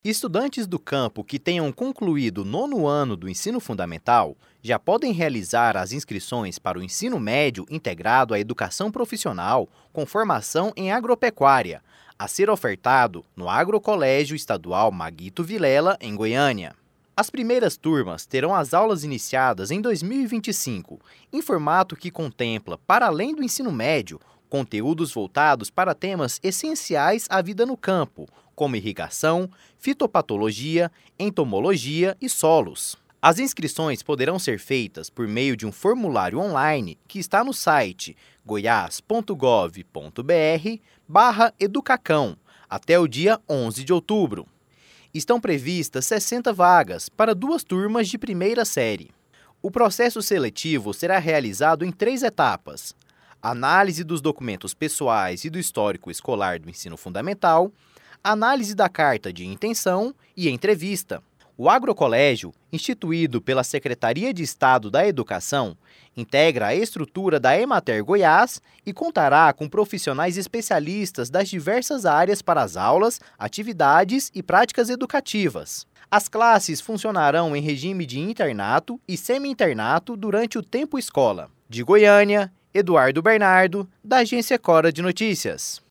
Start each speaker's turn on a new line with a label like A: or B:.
A: Estudantes do campo que tenham concluído o nono ano do ensino fundamental já podem realizar as inscrições para o ensino médio integrado à educação profissional com formação em agropecuária, a ser ofertado no Agrocolégio Estadual Maguito Vilela, em Goiânia. As primeiras turmas terão as aulas iniciadas em 2025, em formato que contempla, para além do ensino médio, conteúdos voltados para temas essenciais à vida no campo, como irrigação, fitopatologia, entomologia e solos. As inscrições poderão ser feitas por meio de um formulário online que está no site goias.gov.br/educacão até o dia 11 de outubro. Estão previstas 60 vagas para 2 turmas de primeira série. O processo seletivo será realizado em 3 etapas: análise dos documentos pessoais e do histórico escolar do ensino fundamental, análise da carta de intenção e entrevista. O agrocolégio, instituído pela Secretaria de Estado da Educação, integra a estrutura da Emater Goiás e contará com profissionais especialistas das diversas áreas para as aulas, atividades e práticas educativas. As classes funcionarão em regime de internato e semi-internato durante o tempo escola. De Goiânia, Eduardo Bernardo, da Agência Cora de Notícias.